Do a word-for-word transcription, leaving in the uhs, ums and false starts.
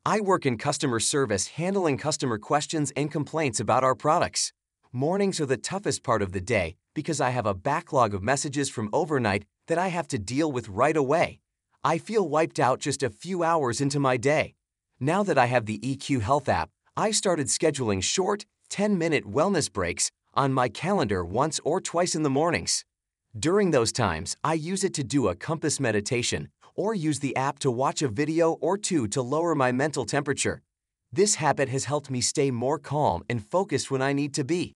I work in customer service handling customer questions and complaints about our products. Mornings are the toughest part of the day because I have a backlog of messages from overnight that I have to deal with right away. I feel wiped out just a few hours into my day. Now that I have the E Q Health app, I started scheduling short, ten-minute wellness breaks on my calendar once or twice in the mornings. During those times, I use it to do a compass meditation or use the app to watch a video or two to lower my mental temperature. This habit has helped me stay more calm and focused when I need to be.